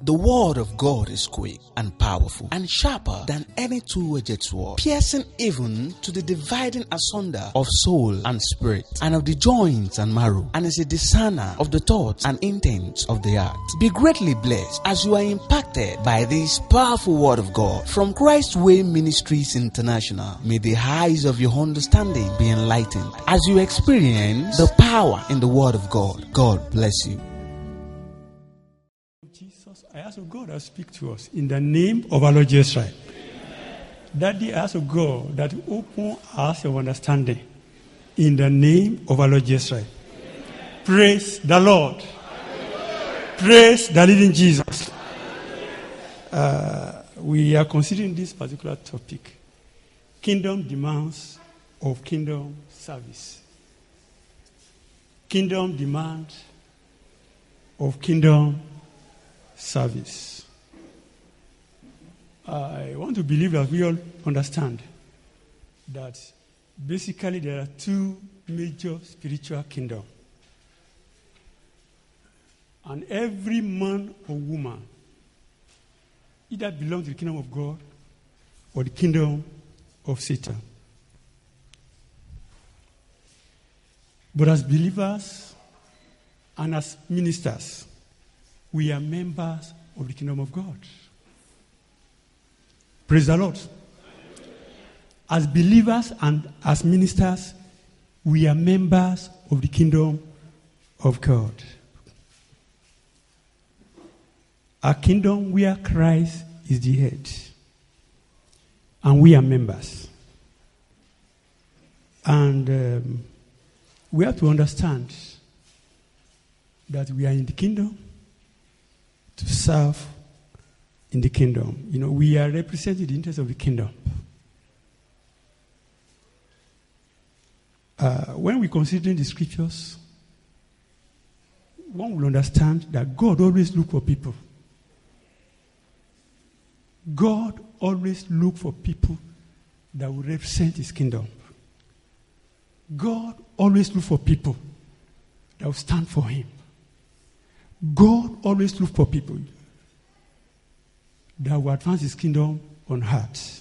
The word of God is quick and powerful and sharper than any two-edged sword, piercing even to the dividing asunder of soul and spirit, and of the joints and marrow, and is a discerner of the thoughts and intents of the heart. Be greatly blessed as you are impacted by this powerful word of God from Christ Way Ministries International. May the eyes of your understanding be enlightened as you experience the power in the word of God. God bless you. I ask of God to speak to us in the name of our Lord Jesus Christ. Daddy, I ask of God that open us of understanding in the name of our Lord Jesus Christ. Praise the Lord. Praise the living Jesus. We are considering this particular topic: kingdom demands of kingdom service. Kingdom demand of kingdom service. I want to believe that we all understand that basically there are two major spiritual kingdoms. And every man or woman either belongs to the kingdom of God or the kingdom of Satan. But as believers and as ministers, we are members of the kingdom of God. Praise the Lord. As believers and as ministers, we are members of the kingdom of God. A kingdom where Christ is the head. And we are members. And we have to understand that we are in the kingdom to serve in the kingdom. You know, we are representing the interests of the kingdom. When we consider the scriptures, one will understand that God always looks for people. God always looks for people that will represent his kingdom. God always looks for people that will stand for him. God always looks for people that will advance his kingdom on earth.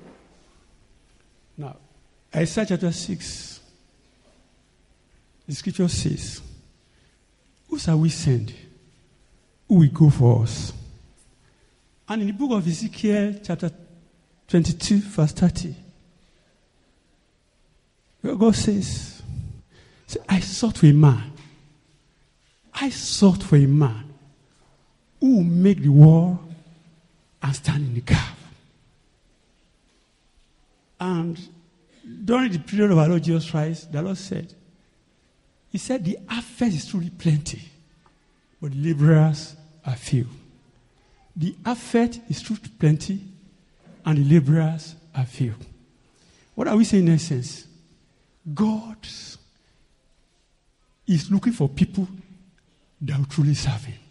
Now, Isaiah chapter 6, the scripture says, who shall we send? Who will go for us? And in the book of Ezekiel chapter 22, verse 30, where God says, I sought for a man. I sought for a man who will make the war and stand in the gap. And during the period of our Lord Jesus Christ, the Lord said, he said, the harvest is truly plenty, but the laborers are few. The harvest is truly plenty, and the laborers are few. What are we saying in essence? God is looking for people that will truly serve him.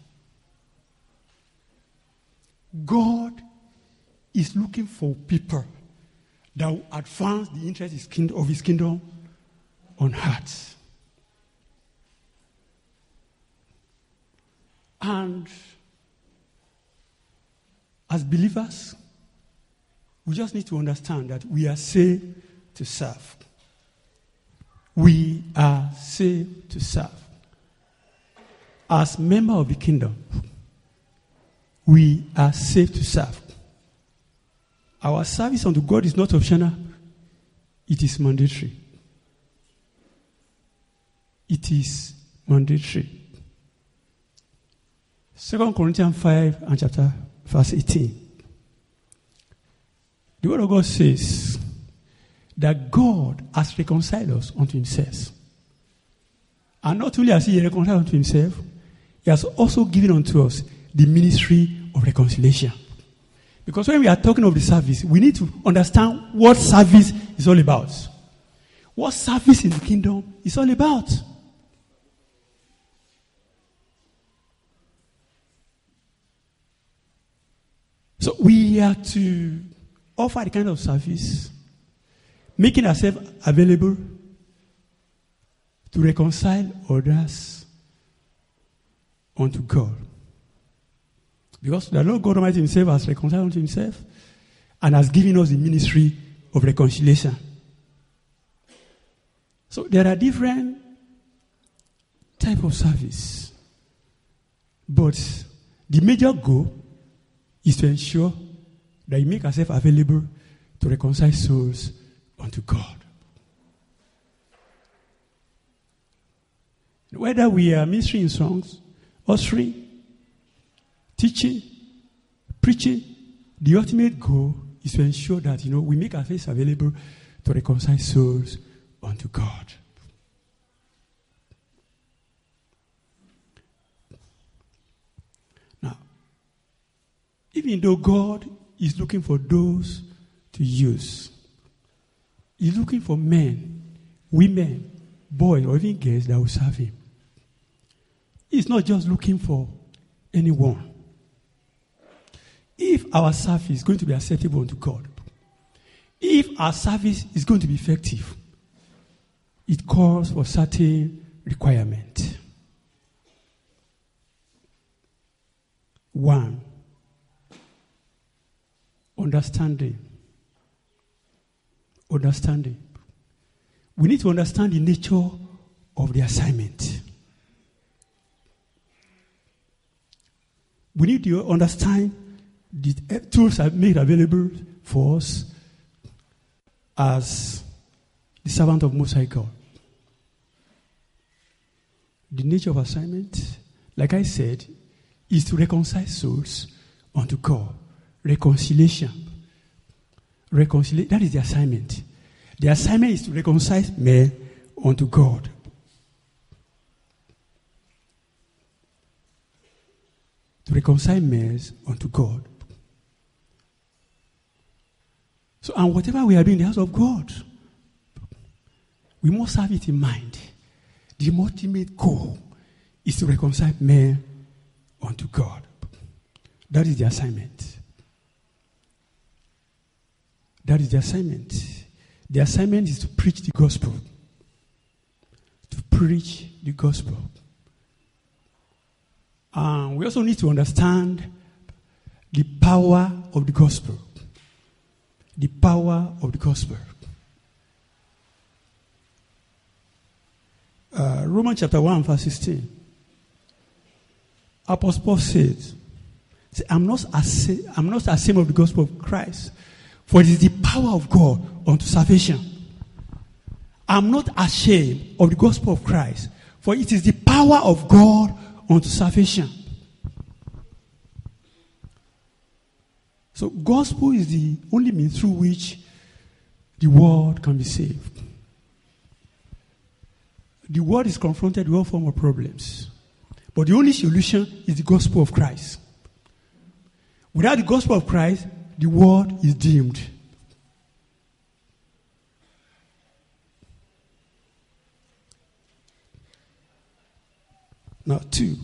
God is looking for people that will advance the interests of his kingdom on earth. And as believers, we just need to understand that we are saved to serve. We are saved to serve. As member of the kingdom, we are saved to serve. Our service unto God is not optional. It is mandatory. It is mandatory. 2 Corinthians 5 and chapter verse 18. The word of God says that God has reconciled us unto himself. And not only has he reconciled unto himself, he has also given unto us the ministry of reconciliation. Because when we are talking of the service, we need to understand what service is all about. What service in the kingdom is all about. So we are to offer the kind of service, making ourselves available to reconcile others unto God. Because the Lord God Almighty himself has reconciled unto himself and has given us the ministry of reconciliation. So there are different types of service. But the major goal is to ensure that you make ourselves available to reconcile souls unto God. Whether we are ministering in songs, ushering, teaching, preaching, the ultimate goal is to ensure that, we make ourselves available to reconcile souls unto God. Now, even though God is looking for those to use, He's looking for men, women, boys, or even girls that will serve Him. He's not just looking for anyone. If our service is going to be acceptable unto God, if our service is going to be effective, it calls for certain requirements. 1, understanding. Understanding. We need to understand the nature of the assignment. We need to understand the tools are made available for us as the servant of Most High God. The nature of assignment, like I said, is to reconcile souls unto God. Reconciliation. That is the assignment. The assignment is to reconcile men unto God. To reconcile men unto God. So, and whatever we are doing in the house of God, we must have it in mind. The ultimate goal is to reconcile men unto God. That is the assignment. That is the assignment. The assignment is to preach the gospel. To preach the gospel. And we also need to understand the power of the gospel. The power of the gospel. Romans chapter 1 verse 16. Apostle Paul says, I'm not ashamed of the gospel of Christ, for it is the power of God unto salvation. I'm not ashamed of the gospel of Christ, for it is the power of God unto salvation. So gospel is the only means through which the world can be saved. The world is confronted with all forms of problems. But the only solution is the gospel of Christ. Without the gospel of Christ, the world is doomed. Now, 2.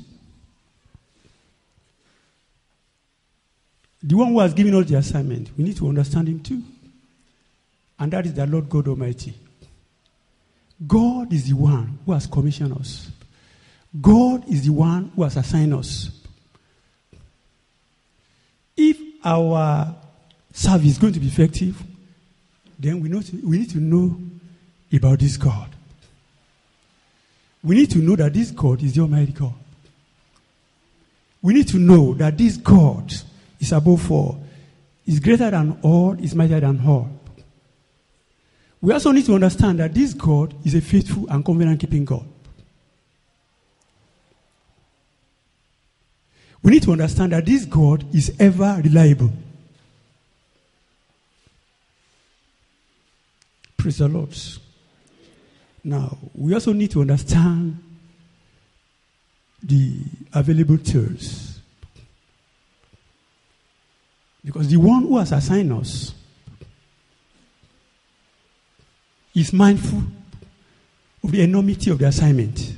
The one who has given us the assignment, we need to understand him too. And that is the Lord God Almighty. God is the one who has commissioned us. God is the one who has assigned us. If our service is going to be effective, then we need to know about this God. We need to know that this God is the Almighty God. We need to know that this God is above all, is greater than all, is mightier than all. We also need to understand that this God is a faithful and covenant-keeping God. We need to understand that this God is ever reliable. Praise the Lord. Now, we also need to understand the available tools. Because the one who has assigned us is mindful of the enormity of the assignment.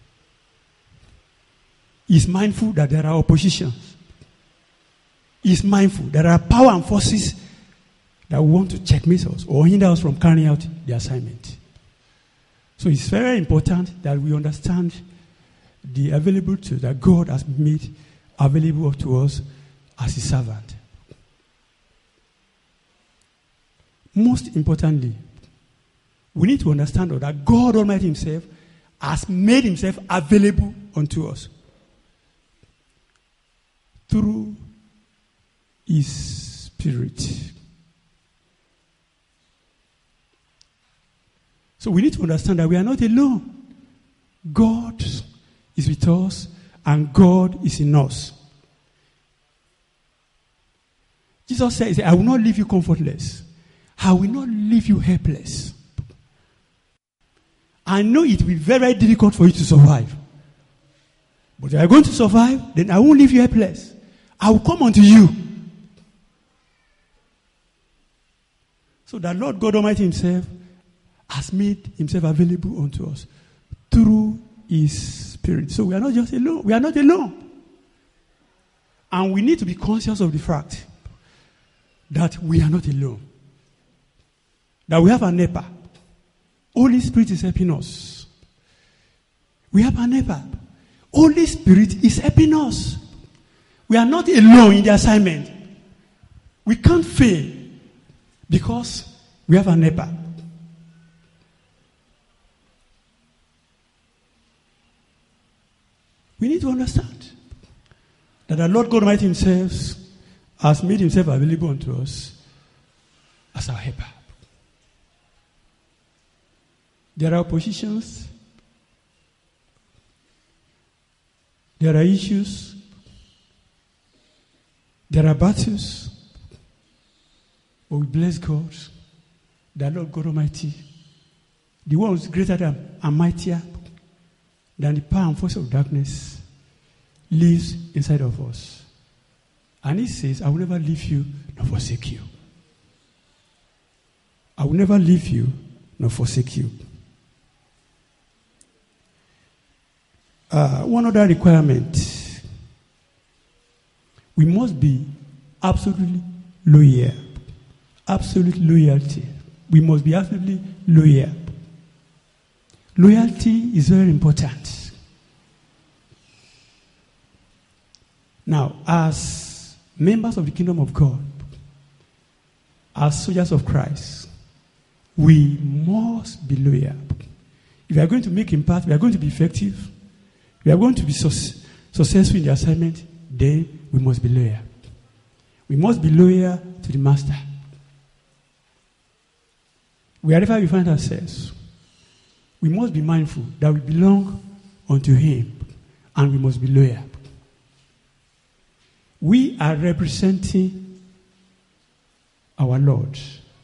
He is mindful that there are oppositions. He is mindful that there are power and forces that want to checkmate us or hinder us from carrying out the assignment. So it's very important that we understand the available tools that God has made available to us as his servant. Most importantly, we need to understand that God Almighty himself has made himself available unto us through his Spirit. So we need to understand that we are not alone. God is with us and God is in us. Jesus says, I will not leave you comfortless. I will not leave you helpless. I know it will be very, very difficult for you to survive. But if you are going to survive, then I won't leave you helpless. I will come unto you. So the Lord God Almighty himself has made himself available unto us through his Spirit. So we are not just alone. We are not alone. And we need to be conscious of the fact that we are not alone. That we have an helper. Holy Spirit is helping us. We have an helper. Holy Spirit is helping us. We are not alone in the assignment. We can't fail because we have an helper. We need to understand that the Lord God Almighty himself has made himself available unto us as our helper. There are oppositions. There are issues. There are battles. But we bless God, the Lord God Almighty, the one who is greater than and mightier than the power and force of darkness, lives inside of us. And he says, I will never leave you nor forsake you. I will never leave you nor forsake you. One other requirement. We must be absolutely loyal. Absolute loyalty. We must be absolutely loyal. Loyalty is very important. Now, as members of the kingdom of God, as soldiers of Christ, we must be loyal. If we are going to make impact, we are going to be effective, we are going to be successful in the assignment, then we must be loyal. We must be loyal to the master. Wherever we find ourselves, we must be mindful that we belong unto him and we must be loyal. We are representing our Lord.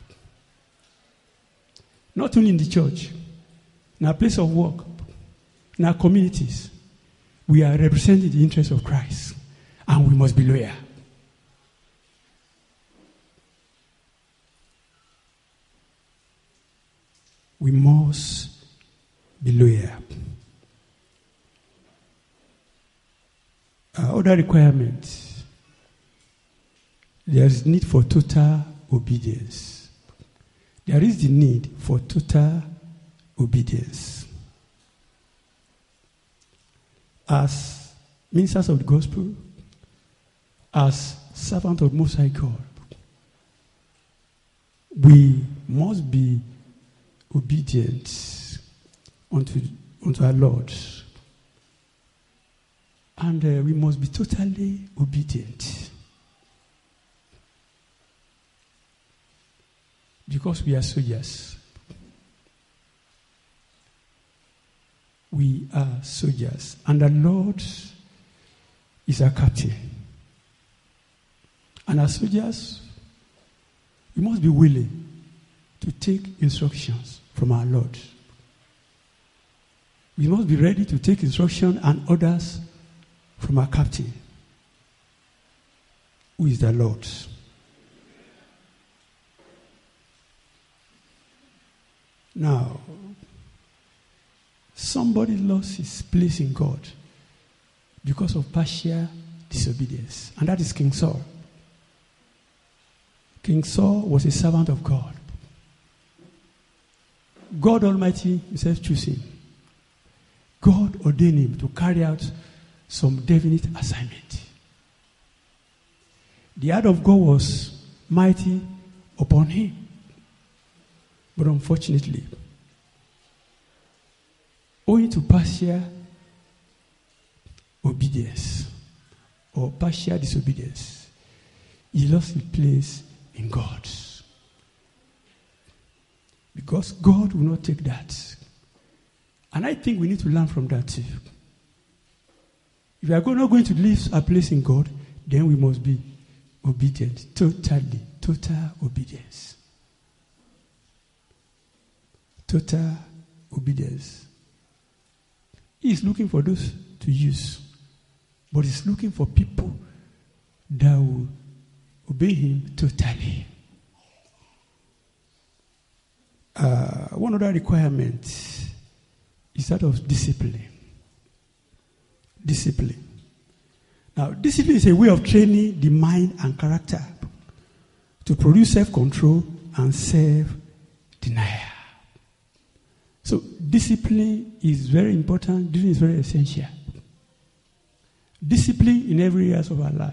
Not only in the church, in our place of work, in our communities, we are representing the interests of Christ and we must be loyal. We must be loyal. Other requirements. There is need for total obedience. There is the need for total obedience. As ministers of the gospel, as servants of Most High God, we must be obedient unto our Lord. And we must be totally obedient. Because we are soldiers. We are soldiers. And the Lord is our captain. And as soldiers, we must be willing to take instructions from our Lord. We must be ready to take instruction and orders from our captain, who is the Lord. Now, somebody lost his place in God because of partial disobedience, and that is King Saul. King Saul was a servant of God. God Almighty himself chose him. God ordained him to carry out some definite assignment. The hand of God was mighty upon him. But unfortunately, owing to partial obedience or partial disobedience, he lost his place in God. Because God will not take that. And I think we need to learn from that too. If we are not going to leave our place in God, then we must be obedient. Total obedience. Total obedience. He is looking for those to use. But he's looking for people that will obey him totally. One other requirement is that of discipline. Discipline. Now, discipline is a way of training the mind and character to produce self-control and self-denial. So, discipline is very important. Discipline is very essential. Discipline in every area of our life.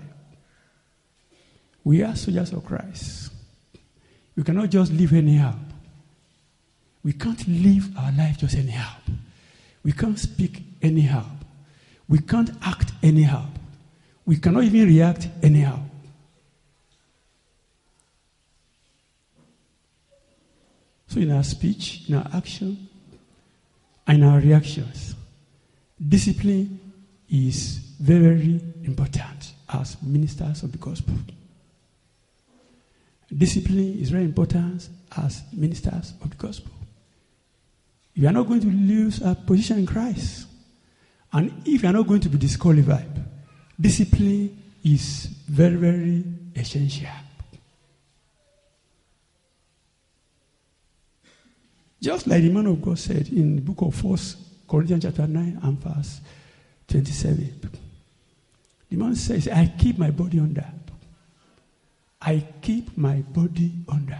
We are soldiers of Christ. We cannot just live anyhow. We can't live our life just anyhow. We can't speak anyhow. We can't act anyhow. We cannot even react anyhow. So in our speech, in our action, and in our reactions, discipline is very important as ministers of the gospel. Discipline is very important as ministers of the gospel. We are not going to lose our position in Christ. And if you are not going to be disqualified, discipline is very, very essential. Just like the man of God said in the book of 1 Corinthians chapter 9 and verse 27. The man says, I keep my body under. I keep my body under.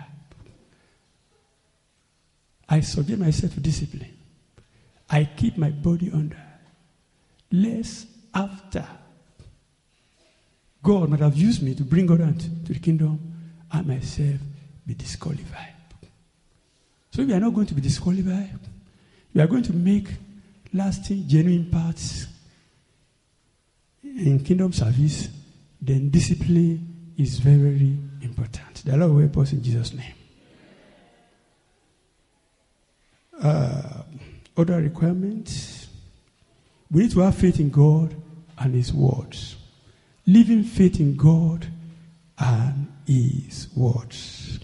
I subject myself to discipline. I keep my body under. Lest after God might have used me to bring God to the kingdom, I myself be disqualified. So if we are not going to be disqualified, we are going to make lasting, genuine parts in kingdom service, then discipline is very, very important. The Lord will help us in Jesus' name. Other requirements. We need to have faith in God and His words. Living faith in God and His words.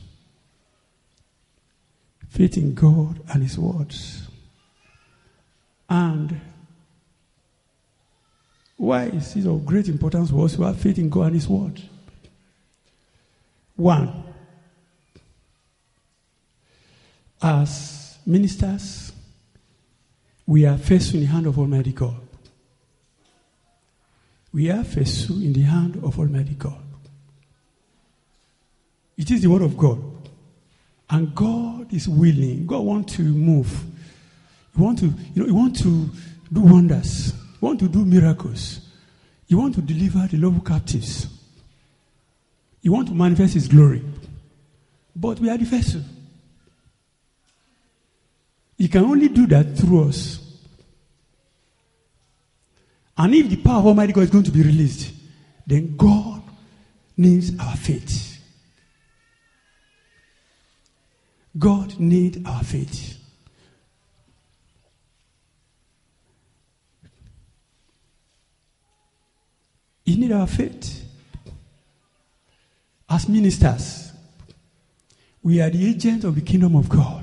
Faith in God and His words. And why is it of great importance for us to have faith in God and His word? One, as ministers, we are faithful in the hand of Almighty God. We are faithful in the hand of Almighty God. It is the word of God. And God is willing. God wants to move. He wants to do wonders. He wants to do miracles. He wants to deliver the local captives. He wants to manifest His glory. But we are the vessel. He can only do that through us. And if the power of Almighty God is going to be released, then God needs our faith. God needs our faith. He needs our faith. As ministers, we are the agents of the kingdom of God.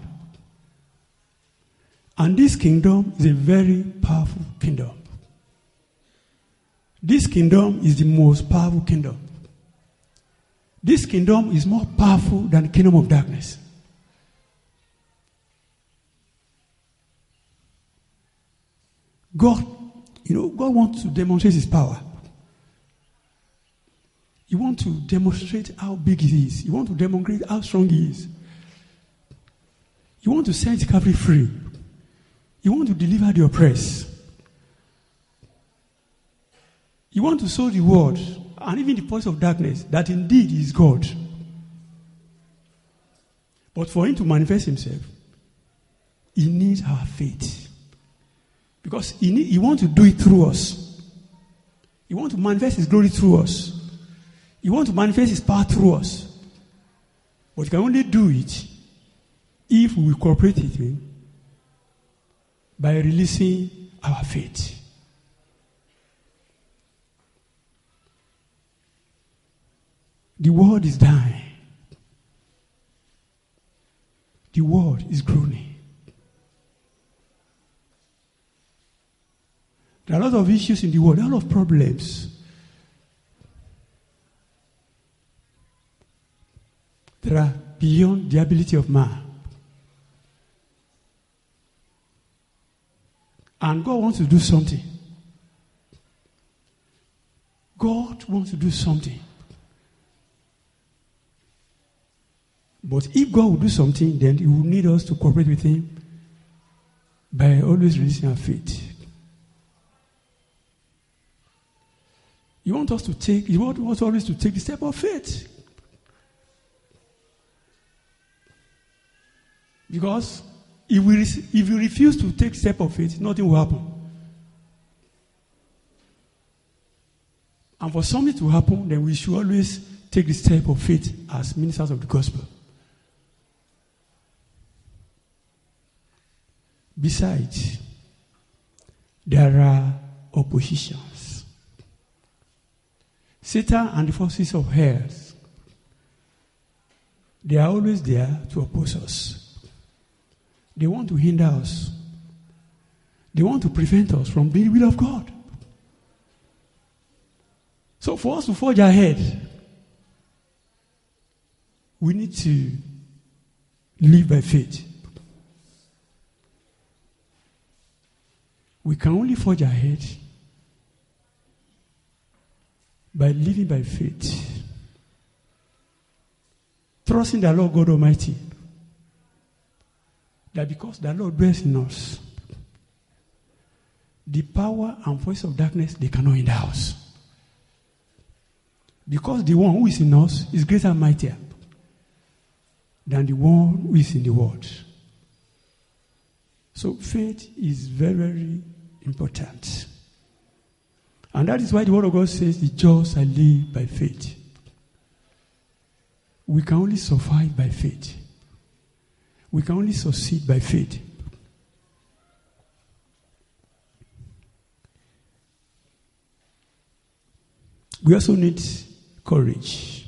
And this kingdom is a very powerful kingdom. This kingdom is the most powerful kingdom. This kingdom is more powerful than the kingdom of darkness. God wants to demonstrate His power. He wants to demonstrate how big He is. He wants to demonstrate how strong He is. He wants to set the captive free. He wants to deliver the oppressed. He wants to sow the word and even the voice of darkness, that indeed he is God. But for him to manifest himself, he needs our faith. Because he wants to do it through us. He wants to manifest his glory through us. He wants to manifest his power through us. But he can only do it if we cooperate with him by releasing our faith. The world is dying. The world is groaning. There are a lot of issues in the world, there are a lot of problems. That are beyond the ability of man. And God wants to do something. God wants to do something. But if God will do something, then he will need us to cooperate with him by always releasing our faith. He wants us always to take the step of faith. Because if you refuse to take the step of faith, nothing will happen. And for something to happen, then we should always take the step of faith as ministers of the gospel. Besides, there are oppositions. Satan and the forces of hell, they are always there to oppose us. They want to hinder us. They want to prevent us from doing the will of God. So for us to forge ahead, we need to live by faith. We can only forge ahead by living by faith. Trusting the Lord God Almighty. That because the Lord dwells in us, the power and voice of darkness, they cannot hinder us. Because the one who is in us is greater and mightier than the one who is in the world. So faith is very, very important. And that is why the word of God says, the just shall live by faith. We can only survive by faith. We can only succeed by faith. We also need courage.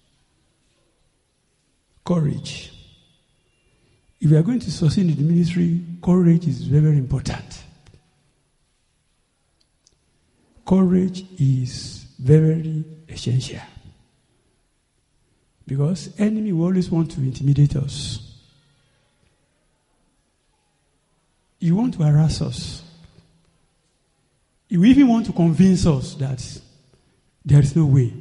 Courage. If we are going to succeed in the ministry, courage is very, very important. Courage is very essential. Because enemy will always want to intimidate us. You want to harass us. You even want to convince us that there is no way,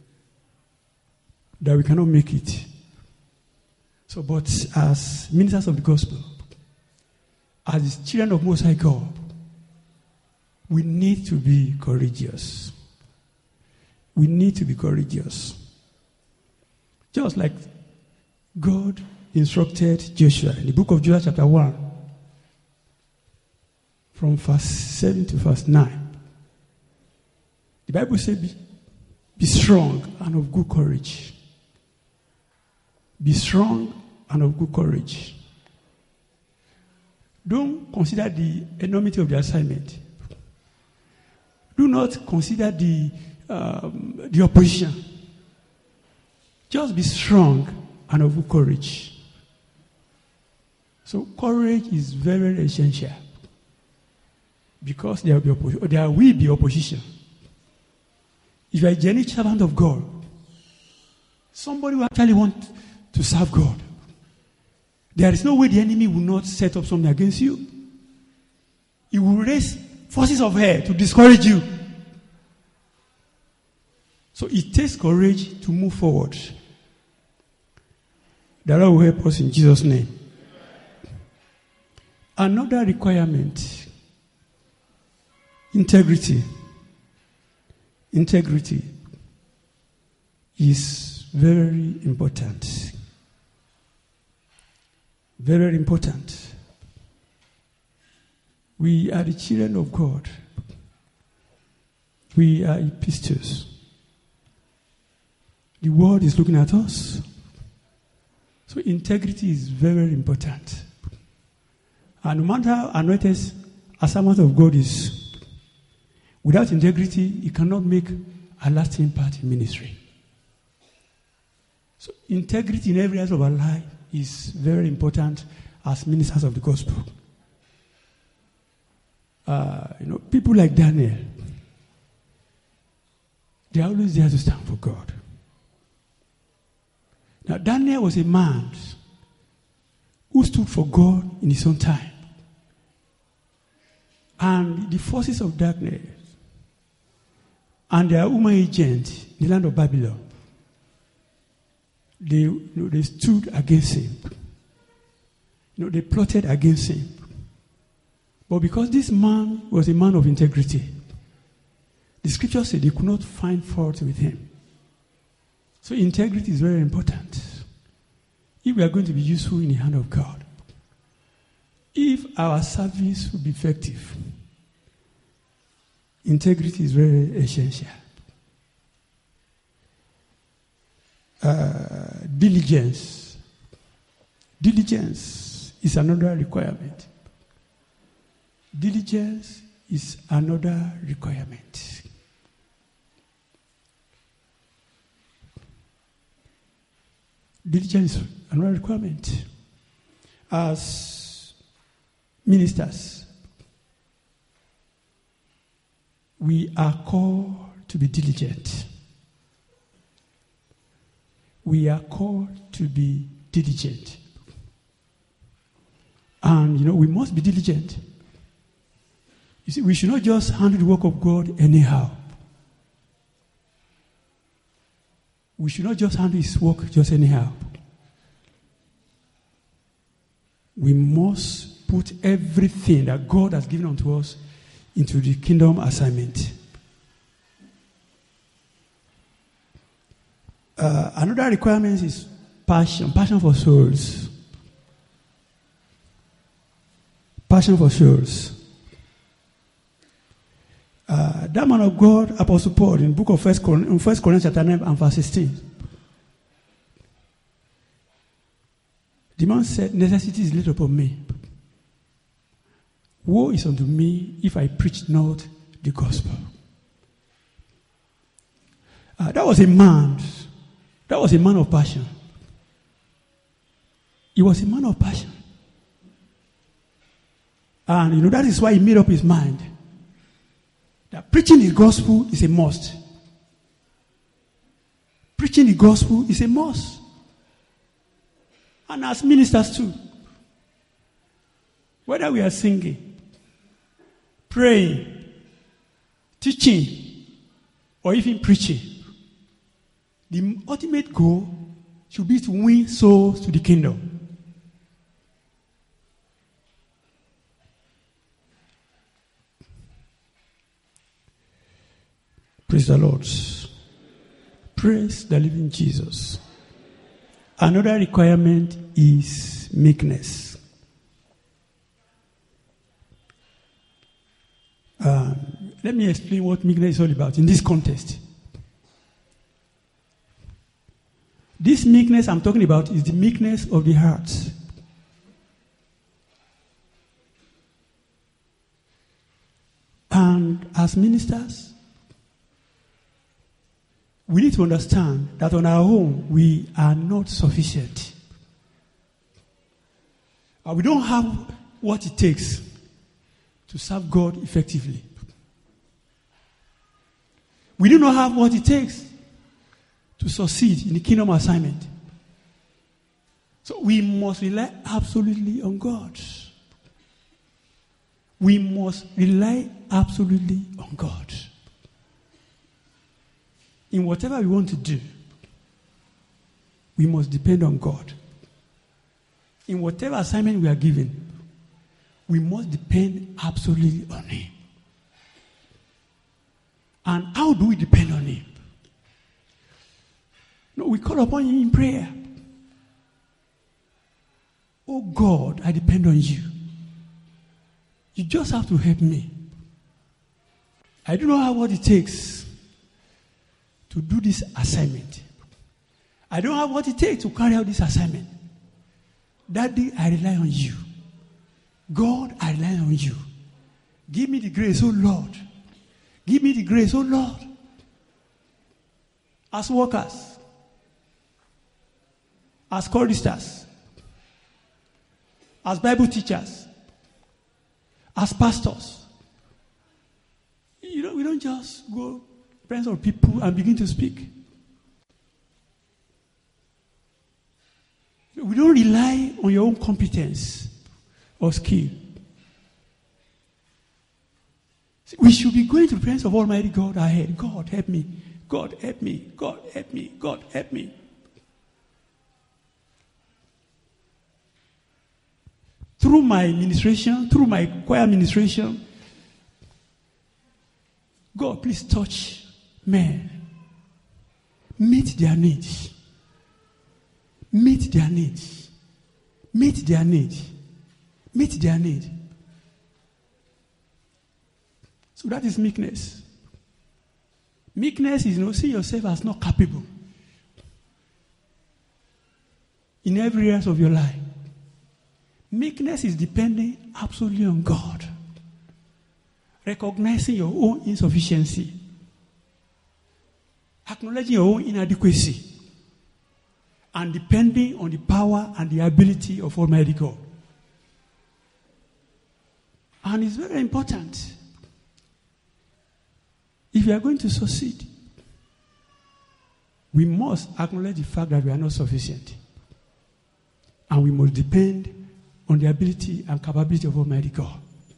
that we cannot make it. So, but as ministers of the gospel, as children of Most High God, we need to be courageous. We need to be courageous. Just like God instructed Joshua in the book of Joshua chapter 1, from verse 7 to verse 9. The Bible says, be strong and of good courage. Be strong and of good courage. Don't consider the enormity of the assignment. Do not consider the opposition. Just be strong and of good courage. So courage is very, very essential. Because there will be opposition. If you are a genuine servant of God, somebody who actually wants to serve God, there is no way the enemy will not set up something against you. He will raise forces of hell to discourage you. So it takes courage to move forward. The Lord will help us in Jesus' name. Another requirement. Integrity. Integrity. is very important. Very important. We are the children of God. We are epistles. The world is looking at us. So integrity is very, very important. And no matter how anointed a servant of God is, without integrity, he cannot make a lasting impact in ministry. So integrity in every area of our life is very important as ministers of the gospel. People like Daniel, they are always there to stand for God. Now, Daniel was a man who stood for God in his own time. And the forces of darkness and their human agents in the land of Babylon, they stood against him. They plotted against him. But because this man was a man of integrity, the scripture said they could not find fault with him. So integrity is very important if we are going to be useful in the hand of God. If our service will be effective, integrity is very essential. Diligence. Diligence is another requirement. Diligence is another requirement. Diligence is another requirement. As ministers, we are called to be diligent. We are called to be diligent. And, we must be diligent. You see, we should not just handle the work of God anyhow. We should not just handle His work just anyhow. We must put everything that God has given unto us into the kingdom assignment. Another requirement is passion for souls. Passion for souls. That man of God, Apostle Paul, in the book of 1 Corinthians chapter 9 and verse 16. The man said, necessity is laid upon me. Woe is unto me if I preach not the gospel. That was a man of passion. He was a man of passion. And that is why he made up his mind that preaching the gospel is a must. Preaching the gospel is a must. And as ministers too, whether we are singing, praying, teaching, or even preaching, the ultimate goal should be to win souls to the kingdom. Praise the Lord. Praise the living Jesus. Another requirement is meekness. Let me explain what meekness is all about in this context. This meekness I'm talking about is the meekness of the heart. And as ministers, we need to understand that on our own, we are not sufficient. We don't have what it takes to serve God effectively. We do not have what it takes to succeed in the kingdom assignment. So we must rely absolutely on God. We must rely absolutely on God. In whatever we want to do, we must depend on God. In whatever assignment we are given, we must depend absolutely on Him. And how do we depend on Him? we call upon Him in prayer. Oh God, I depend on you. You just have to help me. I do not have what it takes to do this assignment. I don't have what it takes to carry out this assignment. Daddy, I rely on you. God, I rely on you. Give me the grace, oh Lord. Give me the grace, oh Lord. As workers, as choristers, as Bible teachers, as pastors. We don't just go in presence of people and begin to speak. We don't rely on your own competence or skill. We should be going to the presence of Almighty God ahead. God, help me. God, help me. God, help me. God, help me. Through my ministration, through my choir ministration, God, please touch men. Meet their needs. Meet their needs. Meet their needs. Meet their needs. So that is meekness. Meekness is see yourself as not capable in every area of your life. Meekness is depending absolutely on God. Recognizing your own insufficiency. Acknowledging your own inadequacy. And depending on the power and the ability of Almighty God. And it's very important. If you are going to succeed, we must acknowledge the fact that we are not sufficient. And we must depend on the ability and capability of Almighty God.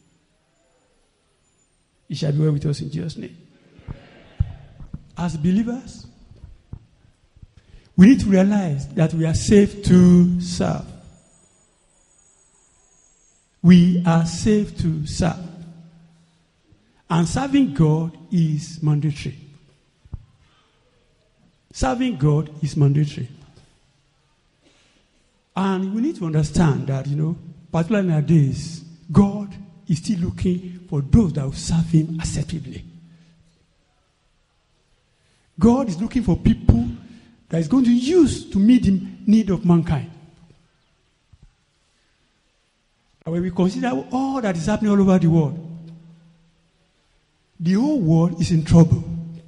It shall be well with us in Jesus' name. As believers, we need to realize that we are saved to serve. We are saved to serve. And serving God is mandatory. Serving God is mandatory. And we need to understand that, particularly nowadays, God is still looking for those that will serve Him acceptably. God is looking for people that is going to use to meet the need of mankind. And when we consider all that is happening all over the world, the whole world is in trouble.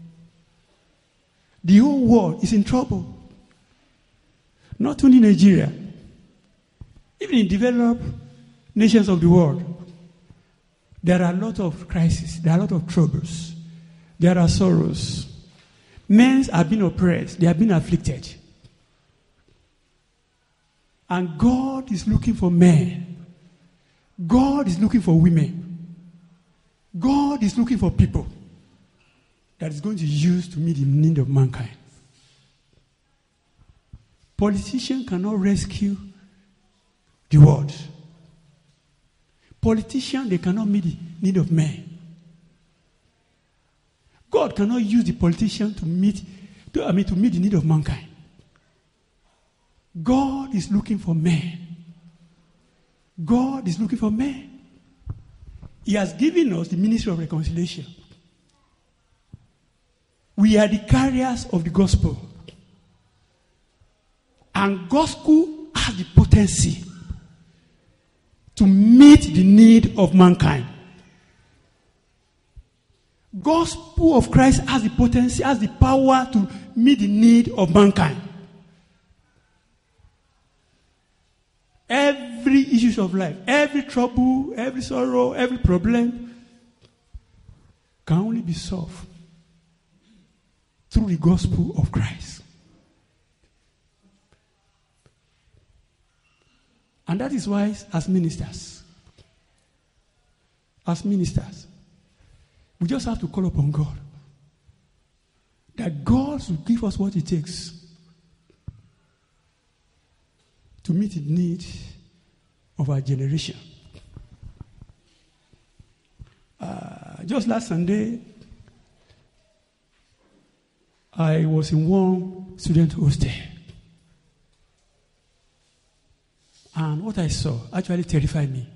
The whole world is in trouble. Not only Nigeria, even in developed nations of the world, there are a lot of crises, there are a lot of troubles, there are sorrows. Men have been oppressed, they have been afflicted. And God is looking for men. God is looking for women. God is looking for people that is going to use to meet the need of mankind. Politicians cannot rescue the world. Politicians, they cannot meet the need of men. God cannot use the politician to meet the need of mankind. God is looking for men. God is looking for men. He has given us the ministry of reconciliation. We are the carriers of the gospel. And gospel has the potency to meet the need of mankind. Gospel of Christ has the potency, has the power to meet the need of mankind. Every issue of life, every trouble, every sorrow, every problem can only be solved through the gospel of Christ. And that is why, as ministers, we just have to call upon God. That God should give us what it takes to meet the need of our generation. Just last Sunday, I was in one student hostel. And what I saw actually terrified me.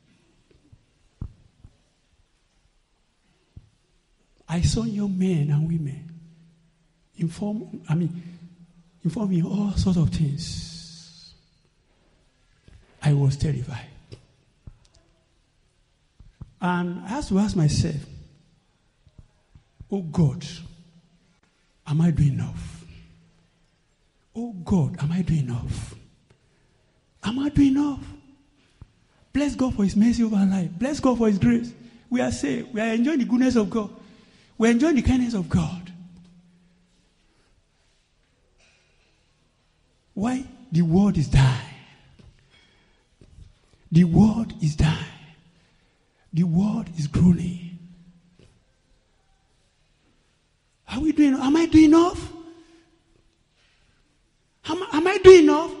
I saw young men and women informed me all sorts of things. I was terrified. And I had to ask myself, oh God, am I doing enough? Oh God, am I doing enough? Am I doing enough? Bless God for His mercy over our life. Bless God for His grace. We are saved. We are enjoying the goodness of God. We are enjoying the kindness of God. Why? The world is dying. The world is dying. The world is groaning. Are we doing? Am I doing enough? Am I doing enough?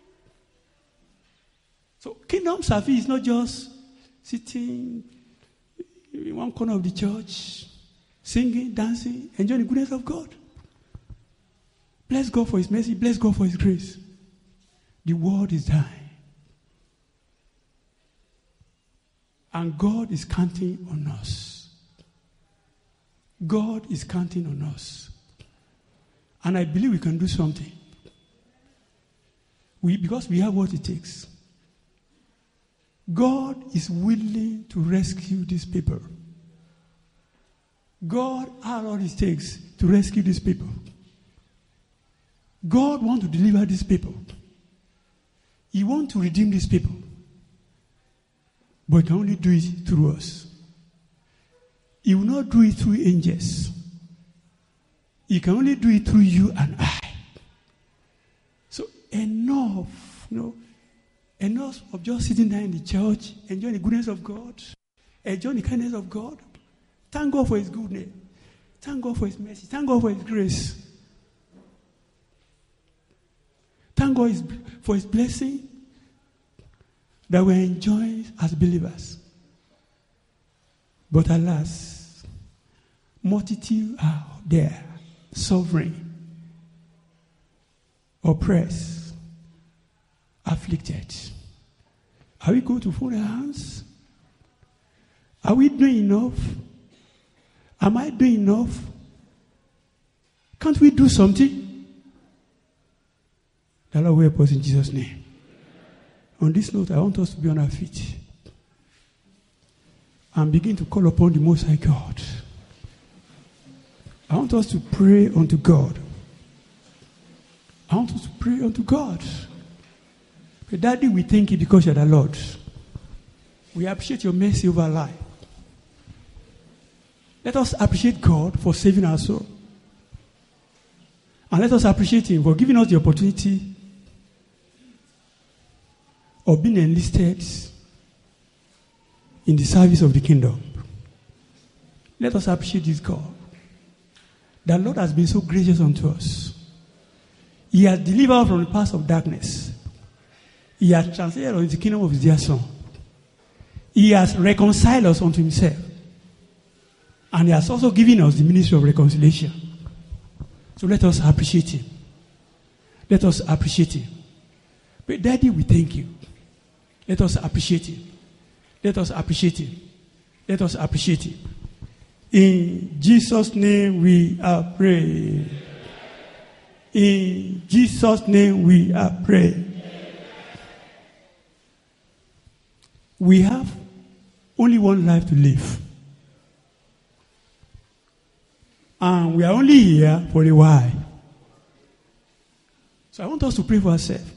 So kingdom service is not just sitting in one corner of the church, singing, dancing, enjoying the goodness of God. Bless God for His mercy. Bless God for His grace. The world is dying. And God is counting on us. God is counting on us. And I believe we can do something. Because we have what it takes. God is willing to rescue these people. God has all it takes to rescue these people. God wants to deliver these people. He wants to redeem these people. But He can only do it through us. He will not do it through angels. He can only do it through you and I. So enough, enough of just sitting there in the church, enjoying the goodness of God, enjoying the kindness of God. Thank God for His goodness. Thank God for His mercy. Thank God for His grace. Thank God for His blessing that we're enjoying as believers. But alas, multitude are out there, suffering, oppressed, afflicted. Are we going to fold our hands? Are we doing enough? Am I doing enough? Can't we do something? The Lord will help us in Jesus' name. On this note, I want us to be on our feet and begin to call upon the Most High God. I want us to pray unto God. I want us to pray unto God. But Daddy, we thank You because You're the Lord. We appreciate Your mercy over our life. Let us appreciate God for saving our soul. And let us appreciate Him for giving us the opportunity of being enlisted in the service of the kingdom. Let us appreciate this God. The Lord has been so gracious unto us. He has delivered us from the path of darkness. He has translated us into the kingdom of His dear Son. He has reconciled us unto Himself. And He has also given us the ministry of reconciliation. So let us appreciate Him. Let us appreciate Him. But Daddy, we thank You. Let us appreciate Him. Let us appreciate Him. Let us appreciate Him. In Jesus' name we are praying. In Jesus' name we are praying. We have only one life to live. And we are only here for a while. So I want us to pray for ourselves.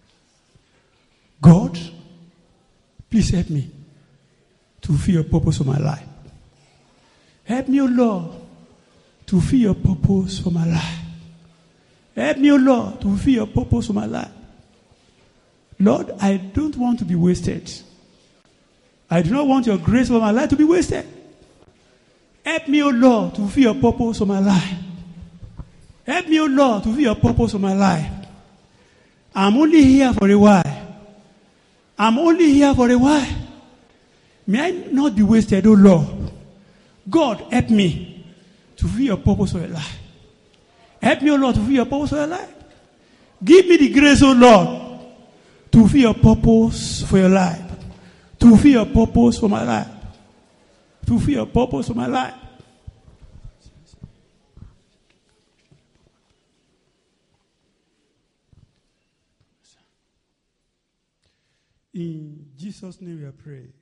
God, please help me to fulfill Your purpose for my life. Help me, O Lord, to fulfill Your purpose for my life. Help me, O Lord, to fulfill Your purpose for my life. Lord, I don't want to be wasted. I do not want Your grace for my life to be wasted. Help me, O Lord, to fulfill Your purpose for my life. Help me, O Lord, to fulfill Your purpose for my life. I'm only here for a while. I'm only here for a while. May I not be wasted, O Lord. God, help me to fulfill Your purpose for your life. Help me, O Lord, to fulfill your purpose for your life. Give me the grace, O Lord, to fulfill your purpose for your life. To fulfill your purpose for my life. To fulfill your purpose for my life. In Jesus' name we pray.